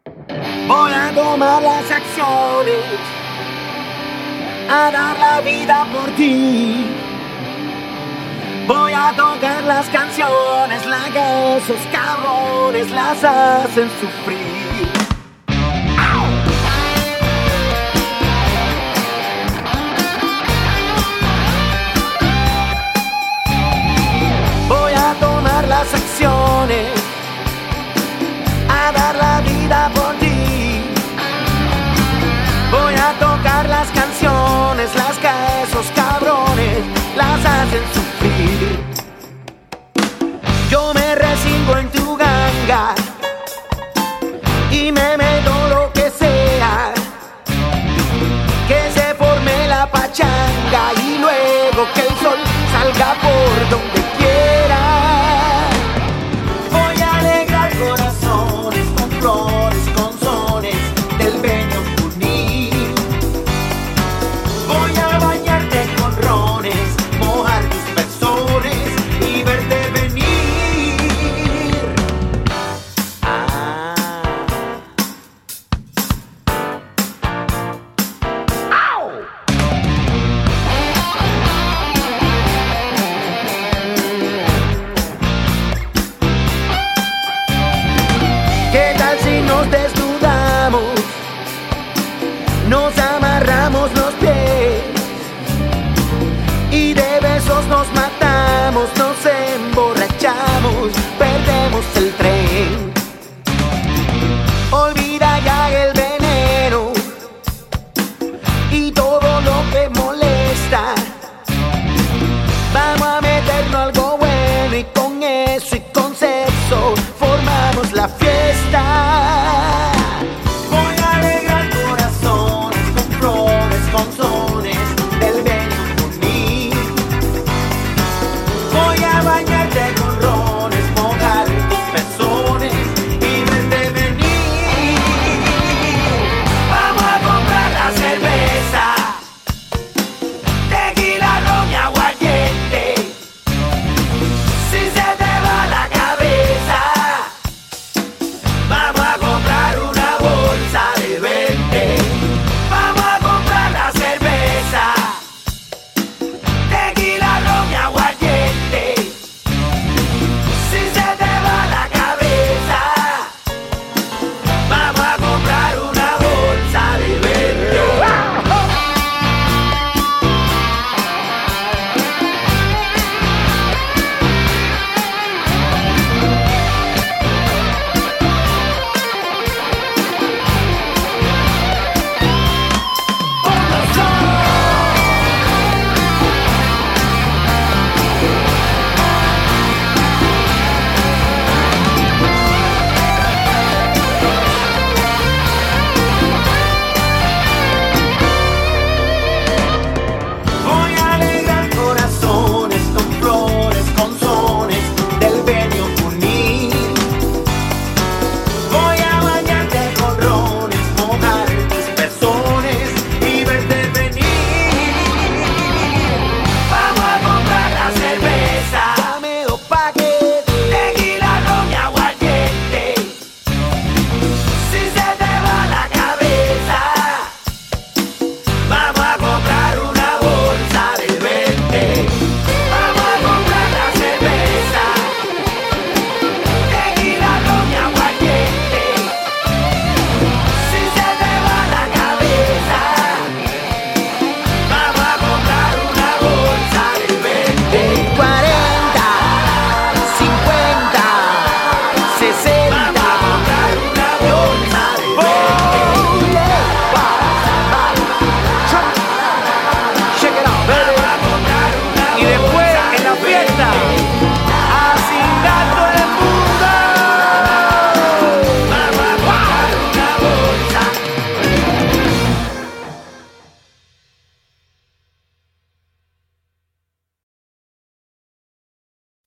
Voy a tomar las acciones, a dar la vida por ti. Voy a tocar las canciones, las que esos cabrones las hacen sufrir. Voy a tomar las acciones, a dar la vida por ti. Voy a tocar las canciones, las que esos cabrones las hacen sufrir. Yo me resigno en tu ganga y me meto lo que sea, que se forme la pachanga y luego que el sol salga por donde quiera. Voy a alegrar corazones con flores, con sones del Peñón Juní. Voy a bañarte con rones, mojar tus pezones y verte venir. ¡Au! ¿Qué tal si nos desnudamos? Nos amarramos los pies y de besos nos matamos, no sé.